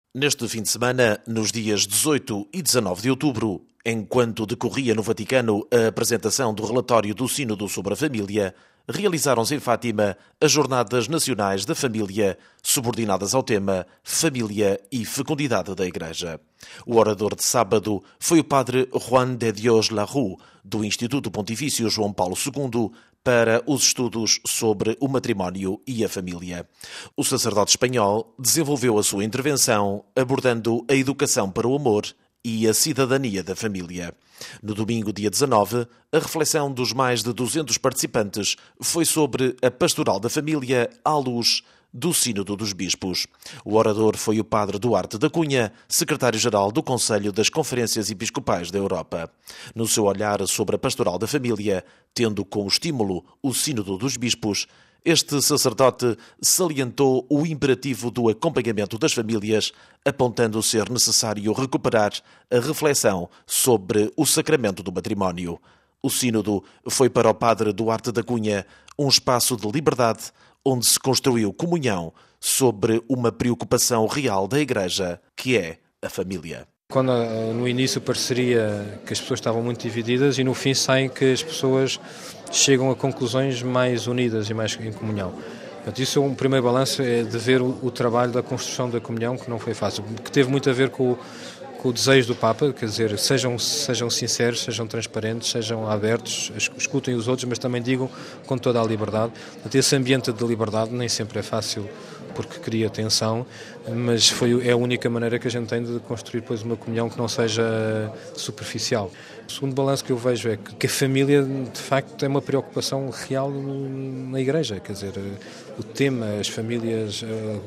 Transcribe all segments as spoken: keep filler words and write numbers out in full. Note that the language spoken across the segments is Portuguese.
Neste fim de semana, nos dias dezoito e dezanove de outubro, enquanto decorria no Vaticano a apresentação do relatório do Sínodo sobre a Família, realizaram-se em Fátima as Jornadas Nacionais da Família, subordinadas ao tema Família e Fecundidade da Igreja. O orador de sábado foi o padre Juan de Dios Larroux, do Instituto Pontifício João Paulo segundo, para os estudos sobre o matrimónio e a família. O sacerdote espanhol desenvolveu a sua intervenção abordando a educação para o amor e a cidadania da família. No domingo, dia dezanove, a reflexão dos mais de duzentos participantes foi sobre a pastoral da família à luz do Sínodo dos Bispos. O orador foi o padre Duarte da Cunha, secretário-geral do Conselho das Conferências Episcopais da Europa. No seu olhar sobre a pastoral da família, tendo como estímulo o Sínodo dos Bispos, este sacerdote salientou o imperativo do acompanhamento das famílias, apontando ser necessário recuperar a reflexão sobre o sacramento do matrimónio. O Sínodo foi para o padre Duarte da Cunha um espaço de liberdade onde se construiu comunhão sobre uma preocupação real da Igreja, que é a família. Quando no início pareceria que as pessoas estavam muito divididas e no fim saem que as pessoas chegam a conclusões mais unidas e mais em comunhão. Portanto, isso é um primeiro balanço, é de ver o, o trabalho da construção da comunhão, que não foi fácil, que teve muito a ver com o, com o desejo do Papa, quer dizer, sejam, sejam sinceros, sejam transparentes, sejam abertos, escutem os outros, mas também digam com toda a liberdade. Portanto, esse ambiente de liberdade nem sempre é fácil, porque cria tensão, mas foi, é a única maneira que a gente tem de construir depois uma comunhão que não seja superficial. O segundo balanço que eu vejo é que a família, de facto, é uma preocupação real na Igreja, quer dizer, o tema, as famílias,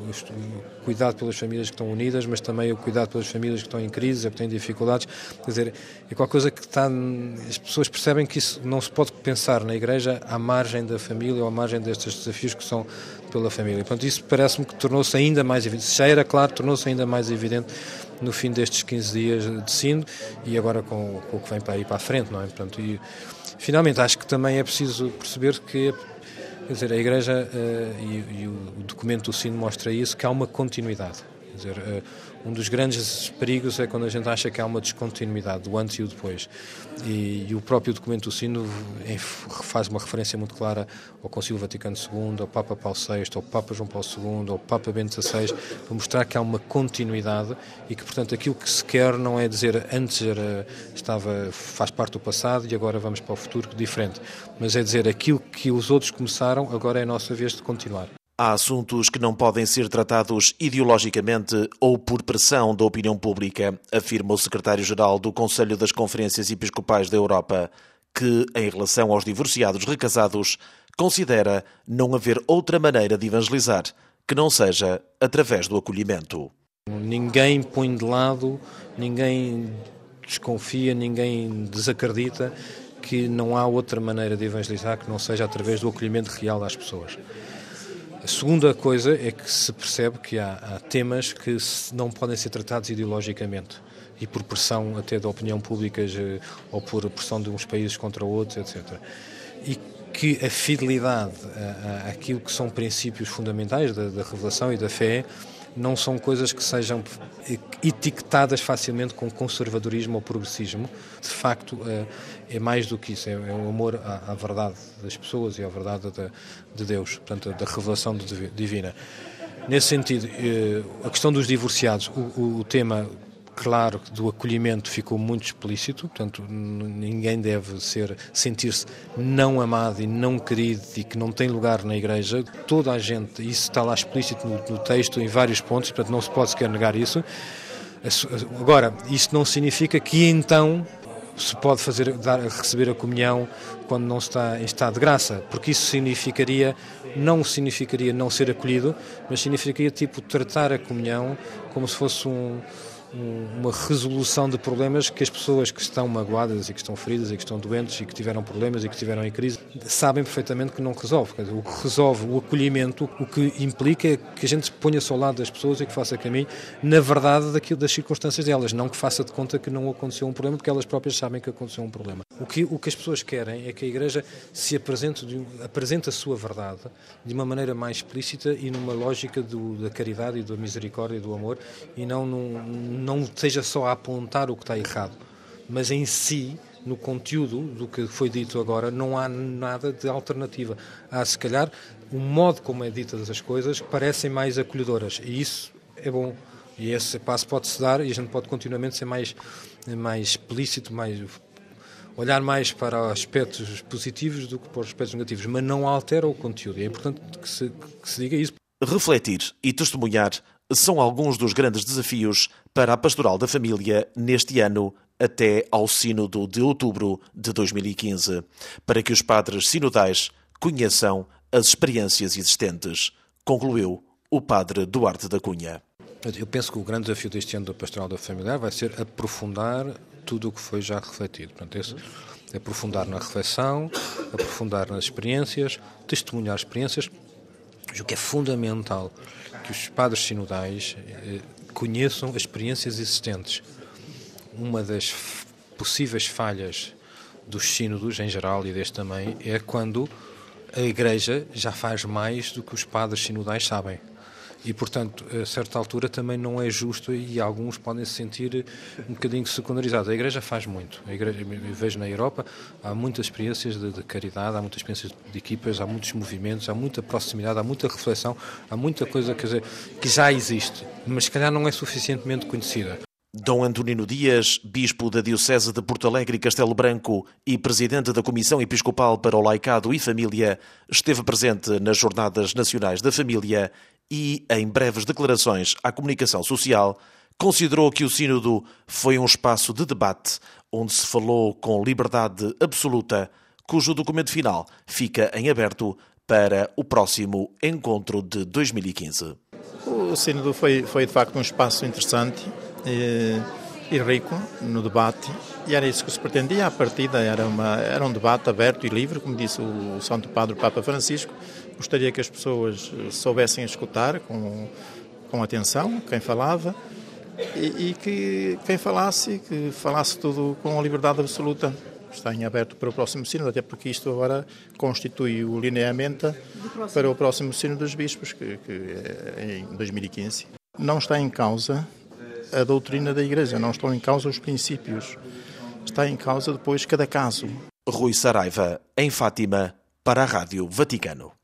o cuidado pelas famílias que estão unidas, mas também o cuidado pelas famílias que estão em crise, que têm dificuldades, quer dizer, é qualquer coisa que está, as pessoas percebem que isso não se pode pensar na Igreja à margem da família ou à margem destes desafios que são pela família. Portanto, isso parece-me que tornou-se ainda mais evidente, já era claro, tornou-se ainda mais evidente no fim destes quinze dias de sínodo e agora com, com o que vem para aí para a frente, não é? Portanto, e, finalmente, acho que também é preciso perceber que, quer dizer, a Igreja uh, e, e o documento do sínodo mostra isso, que há uma continuidade. Quer dizer, uh, um dos grandes perigos é quando a gente acha que há uma descontinuidade, do antes e o depois. E, e o próprio documento do sínodo faz uma referência muito clara ao Concílio Vaticano segundo, ao Papa Paulo sexto, ao Papa João Paulo segundo, ao Papa Bento dezasseis, para mostrar que há uma continuidade e que, portanto, aquilo que se quer não é dizer antes era, estava, faz parte do passado e agora vamos para o futuro diferente, mas é dizer aquilo que os outros começaram, agora é a nossa vez de continuar. Há assuntos que não podem ser tratados ideologicamente ou por pressão da opinião pública, afirma o secretário-geral do Conselho das Conferências Episcopais da Europa, que, em relação aos divorciados recasados, considera não haver outra maneira de evangelizar que não seja através do acolhimento. Ninguém põe de lado, ninguém desconfia, ninguém desacredita que não há outra maneira de evangelizar que não seja através do acolhimento real às pessoas. A segunda coisa é que se percebe que há, há temas que não podem ser tratados ideologicamente e por pressão até da opinião pública ou por pressão de uns países contra outros, etcétera. E que a fidelidade a, a, àquilo que são princípios fundamentais da, da revelação e da fé não são coisas que sejam etiquetadas facilmente com conservadorismo ou progressismo. De facto, é mais do que isso, é o amor à, à verdade das pessoas e à verdade de, de Deus, portanto, da revelação divina. Nesse sentido, a questão dos divorciados, o, o tema, claro, do acolhimento ficou muito explícito, portanto, ninguém deve ser, sentir-se não amado e não querido e que não tem lugar na Igreja. Toda a gente, isso está lá explícito no, no texto, em vários pontos, portanto, não se pode sequer negar isso. Agora, isso não significa que então se pode fazer, dar, receber a comunhão quando não está em estado de graça, porque isso significaria, não significaria não ser acolhido, mas significaria tipo tratar a comunhão como se fosse um uma resolução de problemas que as pessoas que estão magoadas e que estão feridas e que estão doentes e que tiveram problemas e que tiveram em crise sabem perfeitamente que não resolve. Quer dizer, o que resolve o acolhimento, o que implica é que a gente se ponha-se ao lado das pessoas e que faça caminho, na verdade, daquilo, das circunstâncias delas, não que faça de conta que não aconteceu um problema, porque elas próprias sabem que aconteceu um problema. O que, o que as pessoas querem é que a Igreja se apresente, de, apresente a sua verdade de uma maneira mais explícita e numa lógica do, da caridade e da misericórdia e do amor, e não num não seja só a apontar o que está errado, mas em si, no conteúdo do que foi dito agora, não há nada de alternativa. Há, se calhar, o modo como é ditas as coisas que parecem mais acolhedoras, e isso é bom. E esse passo pode-se dar e a gente pode continuamente ser mais, mais explícito, mais, olhar mais para aspectos positivos do que para os aspectos negativos, mas não altera o conteúdo. E é importante que se, que se diga isso. Refletir e testemunhar são alguns dos grandes desafios para a Pastoral da Família neste ano, até ao Sínodo de outubro de dois mil e quinze, para que os padres sinodais conheçam as experiências existentes, concluiu o padre Duarte da Cunha. Eu penso que o grande desafio deste ano da Pastoral da Família vai ser aprofundar tudo o que foi já refletido. Portanto, esse, aprofundar na reflexão, aprofundar nas experiências, testemunhar experiências. O que é fundamental que os padres sinodais eh, conheçam as experiências existentes. Uma das possíveis falhas dos sínodos, em geral, e deste também, é quando a Igreja já faz mais do que os padres sinodais sabem. E, portanto, a certa altura também não é justo e alguns podem se sentir um bocadinho secundarizados. A Igreja faz muito. A Igreja, eu vejo na Europa, há muitas experiências de, de caridade, há muitas experiências de equipas, há muitos movimentos, há muita proximidade, há muita reflexão, há muita coisa, quer dizer, que já existe, mas se calhar não é suficientemente conhecida. Dom Antonino Dias, bispo da Diocese de Porto Alegre e Castelo Branco e presidente da Comissão Episcopal para o Laicado e Família, esteve presente nas Jornadas Nacionais da Família e, em breves declarações à comunicação social, considerou que o Sínodo foi um espaço de debate onde se falou com liberdade absoluta, cujo documento final fica em aberto para o próximo encontro de dois mil e quinze. O Sínodo foi, foi de facto um espaço interessante e, e rico no debate, e era isso que se pretendia. À partida era, uma, era um debate aberto e livre, como disse o Santo Padre Papa Francisco. Gostaria que as pessoas soubessem escutar com, com atenção quem falava e, e que quem falasse, que falasse tudo com a liberdade absoluta. Está em aberto para o próximo sínodo, até porque isto agora constitui o lineamento para o próximo sínodo dos bispos, que, que é em dois mil e quinze. Não está em causa a doutrina da Igreja, não estão em causa os princípios. Está em causa depois cada caso. Rui Saraiva, em Fátima, para a Rádio Vaticano.